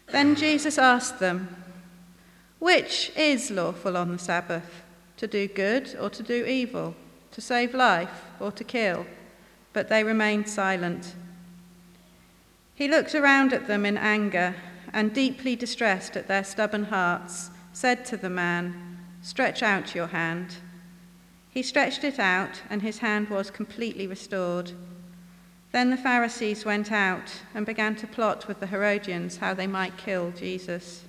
Then Jesus asked them, "Which is lawful on the Sabbath, to do good or to do evil, to save life or to kill?" But they remained silent. He looked around at them in anger and, deeply distressed at their stubborn hearts, said to the man, "Stretch out your hand." He stretched it out, and his hand was completely restored. Then the Pharisees went out and began to plot with the Herodians how they might kill Jesus.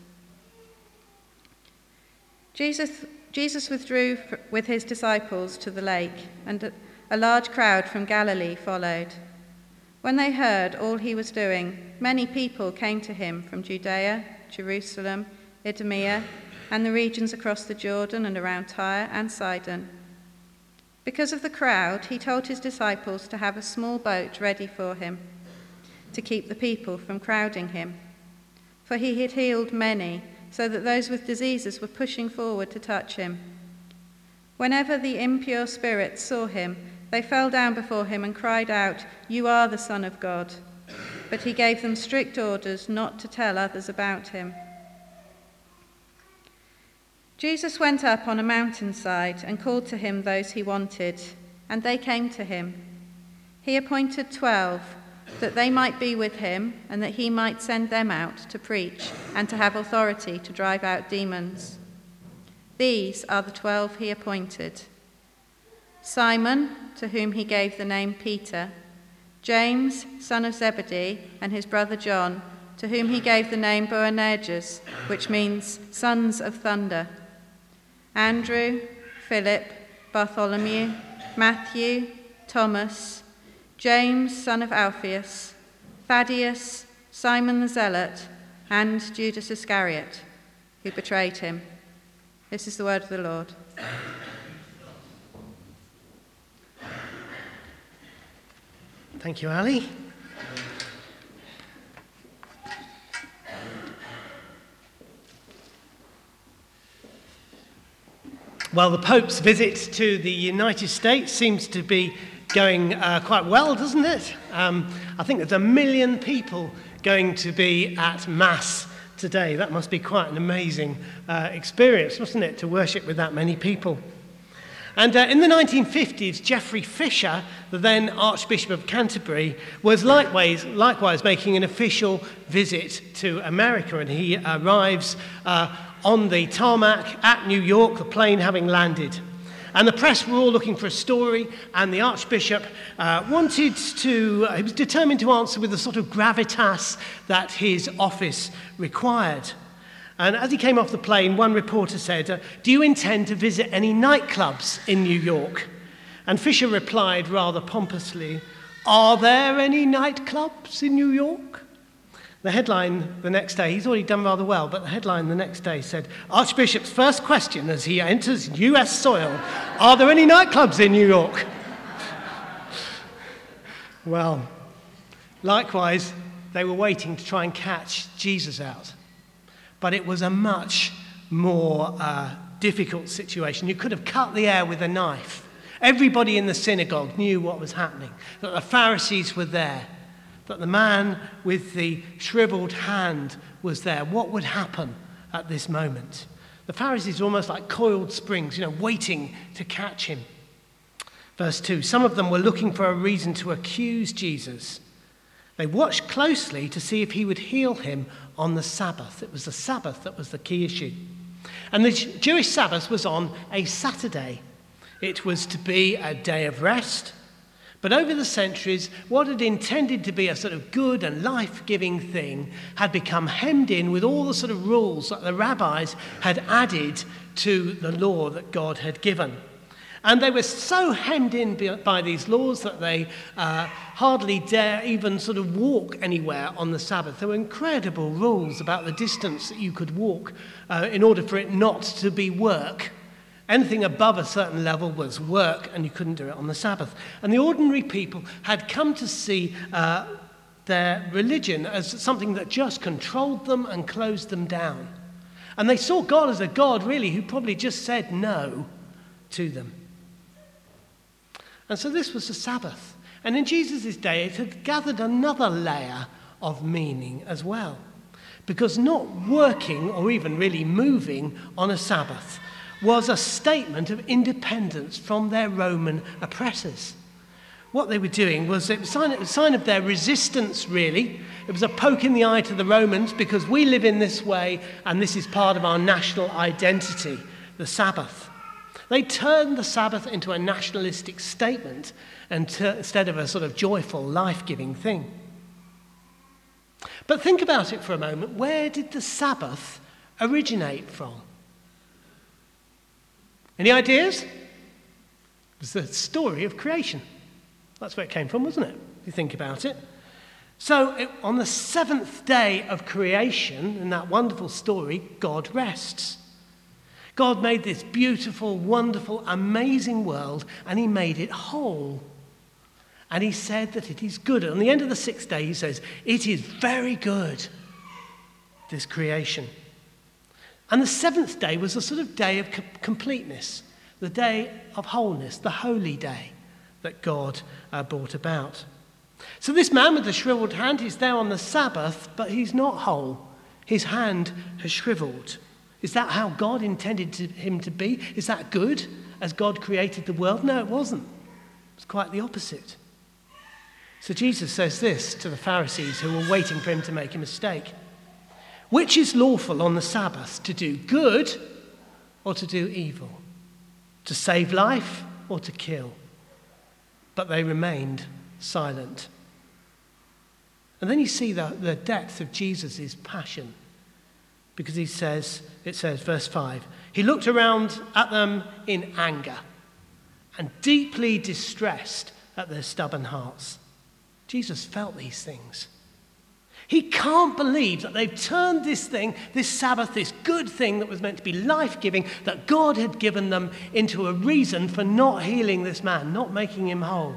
Jesus withdrew with his disciples to the lake, and a large crowd from Galilee followed. When they heard all he was doing, many people came to him from Judea, Jerusalem, Idumea, and the regions across the Jordan and around Tyre and Sidon. Because of the crowd, he told his disciples to have a small boat ready for him, to keep the people from crowding him. For he had healed many, so that those with diseases were pushing forward to touch him. Whenever the impure spirits saw him, they fell down before him and cried out, "You are the Son of God." But he gave them strict orders not to tell others about him. Jesus went up on a mountainside and called to him those he wanted, and they came to him. He appointed 12, that they might be with him and that he might send them out to preach and to have authority to drive out demons. These are the 12 he appointed: Simon, to whom he gave the name Peter; James, son of Zebedee, and his brother John, to whom he gave the name Boanerges, which means sons of thunder; Andrew, Philip, Bartholomew, Matthew, Thomas, James, son of Alphaeus, Thaddeus, Simon the Zealot, and Judas Iscariot, who betrayed him. This is the word of the Lord. Thank you, Ali. Well, the Pope's visit to the United States seems to be going quite well, doesn't it? I think there's 1 million people going to be at Mass today. That must be quite an amazing experience, mustn't it, to worship with that many people? And in the 1950s, Geoffrey Fisher, the then Archbishop of Canterbury, was likewise making an official visit to America, and he arrives on the tarmac at New York, the plane having landed. And the press were all looking for a story, and the Archbishop he was determined to answer with the sort of gravitas that his office required. And as he came off the plane, one reporter said, "Do you intend to visit any nightclubs in New York?" And Fisher replied rather pompously, "Are there any nightclubs in New York?" The headline the next day, he's already done rather well, but the headline the next day said, "Archbishop's first question as he enters US soil, are there any nightclubs in New York?" Well, likewise, they were waiting to try and catch Jesus out. But it was a much more difficult situation. You could have cut the air with a knife. Everybody in the synagogue knew what was happening, that the Pharisees were there, that the man with the shriveled hand was there. What would happen at this moment? The Pharisees were almost like coiled springs, waiting to catch him. Verse 2, some of them were looking for a reason to accuse Jesus. They watched closely to see if he would heal him on the Sabbath. It was the Sabbath that was the key issue. And the Jewish Sabbath was on a Saturday. It was to be a day of rest. But over the centuries, what had intended to be a sort of good and life-giving thing had become hemmed in with all the sort of rules that the rabbis had added to the law that God had given. And they were so hemmed in by these laws that they hardly dare even sort of walk anywhere on the Sabbath. There were incredible rules about the distance that you could walk in order for it not to be work. Anything above a certain level was work, and you couldn't do it on the Sabbath. And the ordinary people had come to see their religion as something that just controlled them and closed them down. And they saw God as a God, really, who probably just said no to them. And so this was the Sabbath. And in Jesus' day, it had gathered another layer of meaning as well. because not working or even really moving on a Sabbath was a statement of independence from their Roman oppressors. What they were doing was a sign of their resistance, really. It was a poke in the eye to the Romans because we live in this way and this is part of our national identity, the Sabbath. They turned the Sabbath into a nationalistic statement instead of a sort of joyful, life-giving thing. But think about it for a moment. Where did the Sabbath originate from? Any ideas? It was the story of creation. That's where it came from, wasn't it? If you think about it. So on the seventh day of creation, in that wonderful story, God rests. God made this beautiful, wonderful, amazing world, and he made it whole. And he said that it is good. On the end of the sixth day, he says, it is very good, this creation. And the seventh day was a sort of day of completeness, the day of wholeness, the holy day that God brought about. So this man with the shriveled hand, he's there on the Sabbath, but he's not whole. His hand has shriveled. Is that how God intended him to be? Is that good as God created the world? No, it wasn't. It's quite the opposite. So Jesus says this to the Pharisees who were waiting for him to make a mistake. Which is lawful on the Sabbath, to do good or to do evil? To save life or to kill? But they remained silent. And then you see the depth of Jesus' passion. Because it says, verse 5, he looked around at them in anger and deeply distressed at their stubborn hearts. Jesus felt these things. He can't believe that they've turned this thing, this Sabbath, this good thing that was meant to be life-giving, that God had given them, into a reason for not healing this man, not making him whole.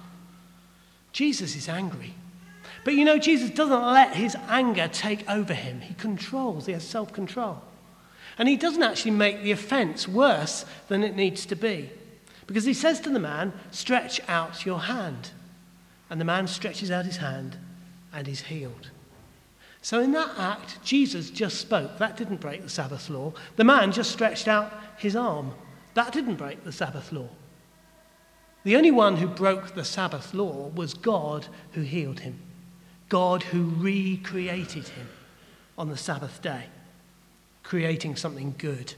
Jesus is angry. But you know, Jesus doesn't let his anger take over him. He controls, he has self-control. And he doesn't actually make the offense worse than it needs to be. Because he says to the man, stretch out your hand. And the man stretches out his hand and is healed. So in that act, Jesus just spoke. That didn't break the Sabbath law. The man just stretched out his arm. That didn't break the Sabbath law. The only one who broke the Sabbath law was God who healed him. God who recreated him on the Sabbath day, creating something good.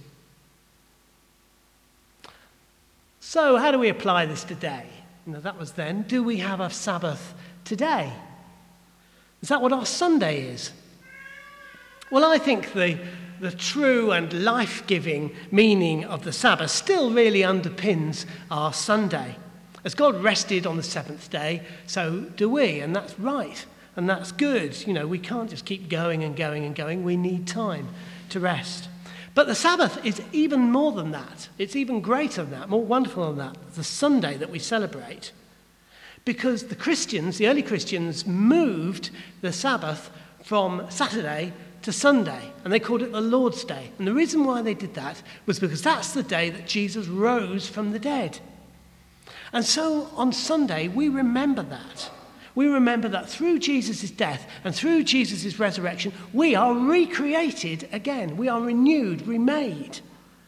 So how do we apply this today? You know, that was then. Do we have a Sabbath today? Is that what our Sunday is? Well, I think the true and life-giving meaning of the Sabbath still really underpins our Sunday. As God rested on the seventh day, so do we, and that's right, and that's good. You know, we can't just keep going and going and going. We need time to rest. But the Sabbath is even more than that. It's even greater than that, more wonderful than that, the Sunday that we celebrate. Because the Christians, the early Christians, moved the Sabbath from Saturday to Sunday, and they called it the Lord's Day. And the reason why they did that was because that's the day that Jesus rose from the dead. And so on Sunday, we remember that. We remember that through Jesus' death and through Jesus' resurrection, we are recreated again. We are renewed, remade.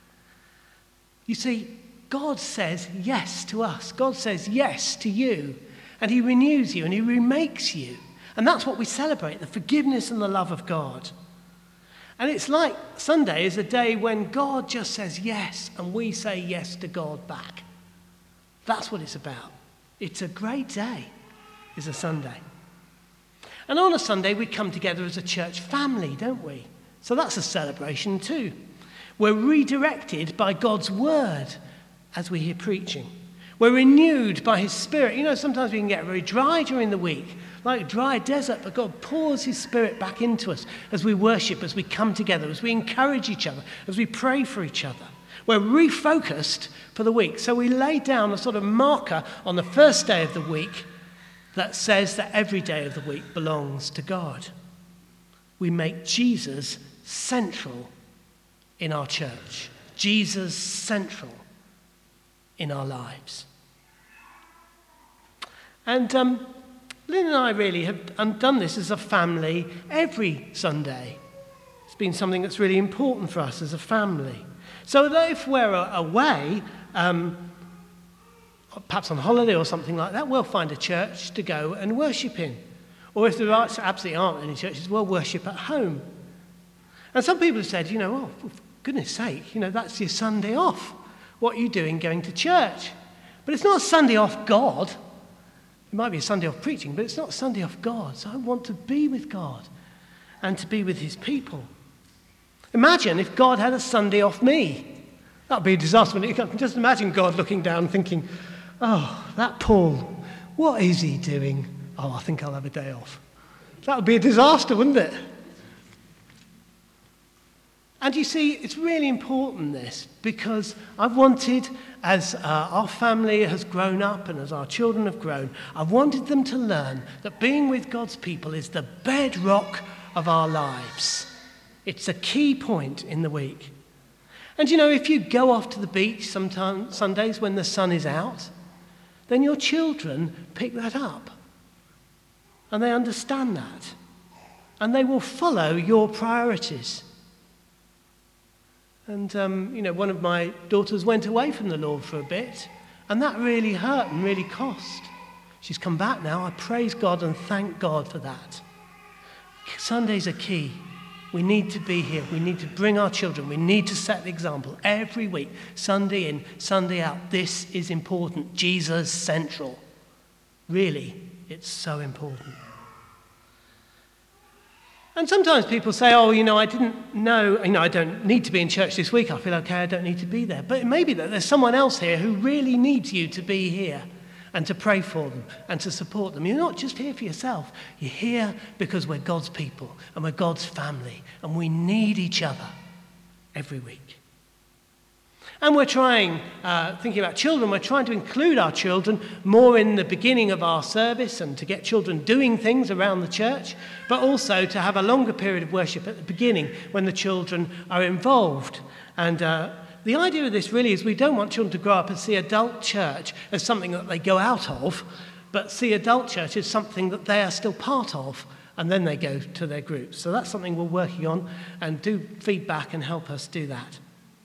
You see, God says yes to us. God says yes to you. And he renews you and he remakes you. And that's what we celebrate, the forgiveness and the love of God. And it's like Sunday is a day when God just says yes and we say yes to God back. That's what it's about. It's a great day. Is a Sunday. And on a Sunday, we come together as a church family, don't we? So that's a celebration too. We're redirected by God's word as we hear preaching. We're renewed by his Spirit. You know, sometimes we can get very dry during the week, like a dry desert, but God pours his Spirit back into us as we worship, as we come together, as we encourage each other, as we pray for each other. We're refocused for the week. So we lay down a sort of marker on the first day of the week that says that every day of the week belongs to God. We make Jesus central in our church. Jesus central in our lives. And Lynn and I really have done this as a family every Sunday. been something that's really important for us as a family. So that if we're away, perhaps on holiday or something like that, we'll find a church to go and worship in. Or if there absolutely aren't any churches, we'll worship at home. And some people have said, oh, for goodness sake, that's your Sunday off. What are you doing going to church? But it's not a Sunday off God. It might be a Sunday off preaching, but it's not a Sunday off God. So I want to be with God and to be with his people. Imagine if God had a Sunday off me. That would be a disaster. You can just imagine God looking down thinking, oh, that Paul, what is he doing? Oh, I think I'll have a day off. That would be a disaster, wouldn't it? And you see, it's really important, this, because I've wanted, as our family has grown up and as our children have grown, I've wanted them to learn that being with God's people is the bedrock of our lives. It's a key point in the week. And if you go off to the beach sometimes Sundays when the sun is out, then your children pick that up. And they understand that. And they will follow your priorities. And, one of my daughters went away from the Lord for a bit, and that really hurt and really cost. She's come back now. I praise God and thank God for that. Sundays are key. We need to be here. We need to bring our children. We need to set the example every week, Sunday in, Sunday out. This is important. Jesus central. Really, it's so important. And sometimes people say, I didn't know, I don't need to be in church this week. I feel okay, I don't need to be there. But it may be that there's someone else here who really needs you to be here and to pray for them and to support them. You're not just here for yourself. You're here because we're God's people and we're God's family and we need each other every week. And we're trying, thinking about children, we're trying to include our children more in the beginning of our service and to get children doing things around the church, but also to have a longer period of worship at the beginning when the children are involved. And the idea of this really is we don't want children to grow up and see adult church as something that they go out of, but see adult church as something that they are still part of, and then they go to their groups. So that's something we're working on, and do feedback and help us do that.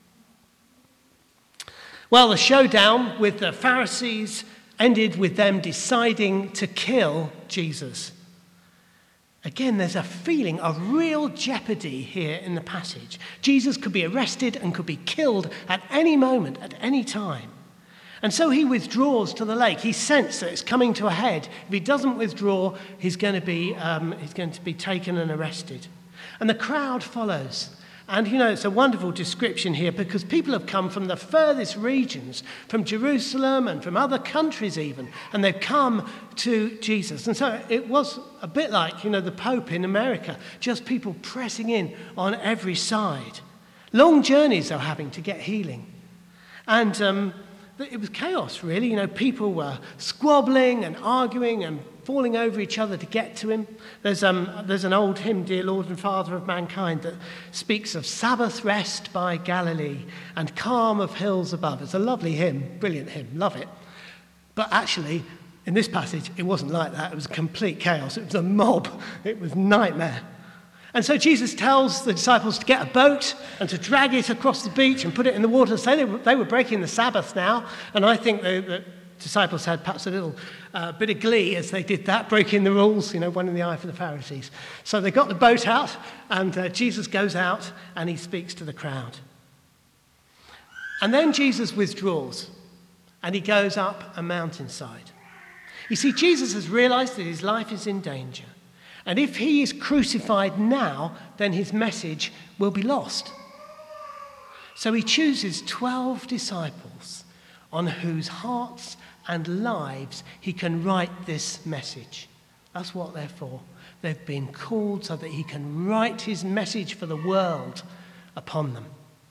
Well, the showdown with the Pharisees ended with them deciding to kill Jesus. Again, there's a feeling of real jeopardy here in the passage. Jesus could be arrested and could be killed at any moment, at any time. And so he withdraws to the lake. He sensed that it's coming to a head. If he doesn't withdraw, he's going to be taken and arrested. And the crowd follows. And, it's a wonderful description here because people have come from the furthest regions, from Jerusalem and from other countries even, and they've come to Jesus. And so it was a bit like, the Pope in America, just people pressing in on every side. Long journeys they're having to get healing. And it was chaos, really. People were squabbling and arguing and falling over each other to get to him. There's an old hymn, Dear Lord and Father of Mankind, that speaks of Sabbath rest by Galilee and calm of hills above. It's a lovely hymn, brilliant hymn, love it. But actually, in this passage, it wasn't like that. It was complete chaos. It was a mob. It was nightmare. And so Jesus tells the disciples to get a boat and to drag it across the beach and put it in the water. So they were breaking the Sabbath now, and I think the disciples had perhaps a little bit of glee as they did that, breaking the rules, one in the eye for the Pharisees. So they got the boat out, and Jesus goes out, and he speaks to the crowd. And then Jesus withdraws, and he goes up a mountainside. You see, Jesus has realized that his life is in danger. And if he is crucified now, then his message will be lost. So he chooses 12 disciples on whose hearts and lives he can write this message. That's what they're for. They've been called so that he can write his message for the world upon them.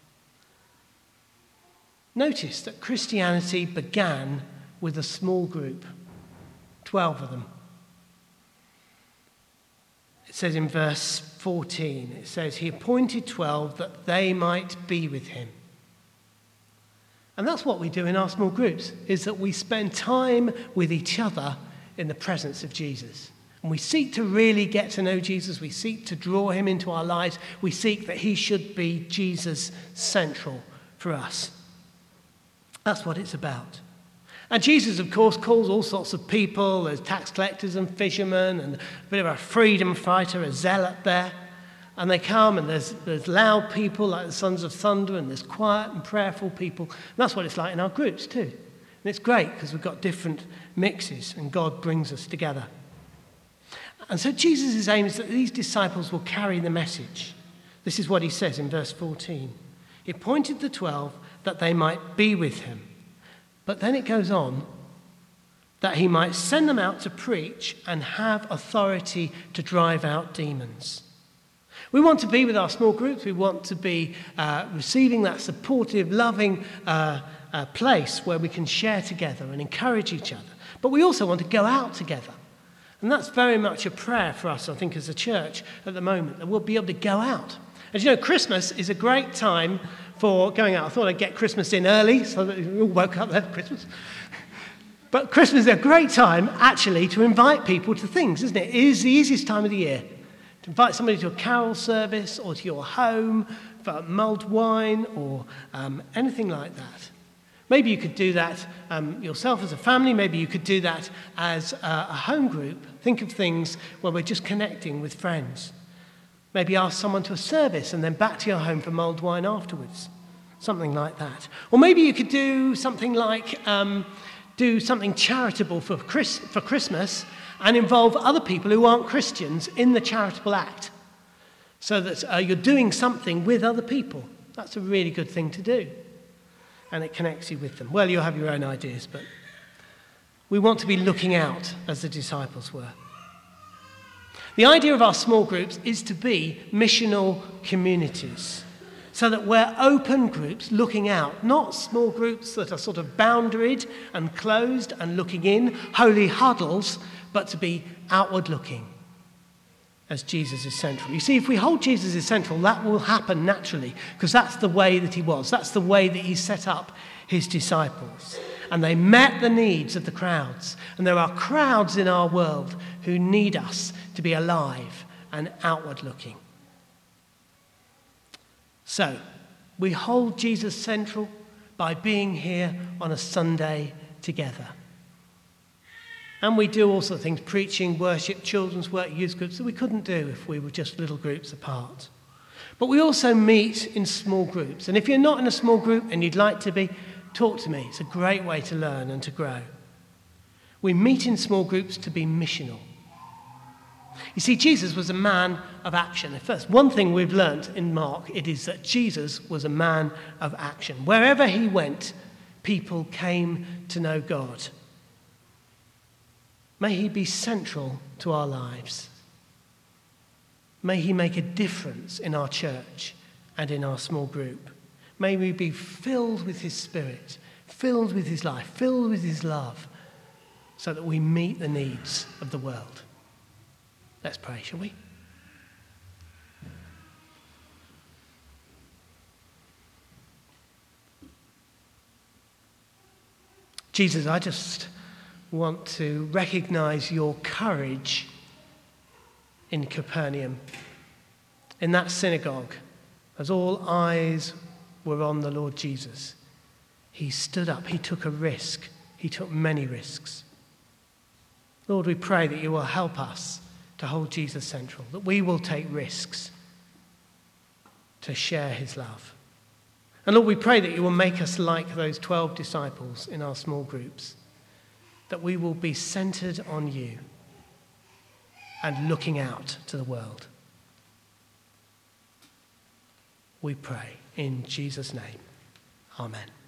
Notice that Christianity began with a small group, 12 of them. It says in verse 14, it says, he appointed 12 that they might be with him. And that's what we do in our small groups, is that we spend time with each other in the presence of Jesus. And we seek to really get to know Jesus. We seek to draw him into our lives. We seek that he should be Jesus central for us. That's what it's about. And Jesus, of course, calls all sorts of people. There's tax collectors and fishermen and a bit of a freedom fighter, a zealot there. And they come, and there's loud people like the Sons of Thunder, and there's quiet and prayerful people. And that's what it's like in our groups too. And it's great because we've got different mixes, and God brings us together. And so Jesus' aim is that these disciples will carry the message. This is what he says in verse 14. He appointed the 12 that they might be with him. But then it goes on, that he might send them out to preach and have authority to drive out demons. We want to be with our small groups. We want to be receiving that supportive, loving place where we can share together and encourage each other. But we also want to go out together. And that's very much a prayer for us, I think, as a church at the moment, that we'll be able to go out. As you know, Christmas is a great time for going out. I thought I'd get Christmas in early so that you all woke up there for Christmas. But Christmas is a great time, actually, to invite people to things, isn't it? It is the easiest time of the year. To invite somebody to a carol service or to your home for mulled wine or anything like that. Maybe you could do that yourself as a family. Maybe you could do that as a home group. Think of things where we're just connecting with friends. Maybe ask someone to a service and then back to your home for mulled wine afterwards. Something like that. Or maybe you could do something like do something charitable for Christmas and involve other people who aren't Christians in the charitable act. So that you're doing something with other people. That's a really good thing to do. And it connects you with them. Well, you'll have your own ideas, but we want to be looking out as the disciples were. The idea of our small groups is to be missional communities, so that we're open groups looking out, not small groups that are sort of boundaried and closed and looking in, holy huddles, but to be outward looking as Jesus is central. You see, if we hold Jesus as central, that will happen naturally, because that's the way that he was. That's the way that he set up his disciples. And they met the needs of the crowds. And there are crowds in our world who need us to be alive and outward looking. So, we hold Jesus central by being here on a Sunday together. And we do also things, preaching, worship, children's work, youth groups, that we couldn't do if we were just little groups apart. But we also meet in small groups. And if you're not in a small group and you'd like to be, talk to me. It's a great way to learn and to grow. We meet in small groups to be missional. You see, Jesus was a man of action. First, one thing we've learnt in Mark, it is that Jesus was a man of action. Wherever he went, people came to know God. May he be central to our lives. May he make a difference in our church and in our small group. May we be filled with his Spirit, filled with his life, filled with his love, so that we meet the needs of the world. Let's pray, shall we? Jesus, I just want to recognize your courage in Capernaum, in that synagogue, as all eyes were on the Lord Jesus. He stood up, he took a risk, he took many risks. Lord, we pray that you will help us to hold Jesus central, that we will take risks to share his love. And Lord, we pray that you will make us like those 12 disciples in our small groups, that we will be centered on you and looking out to the world. We pray in Jesus' name. Amen.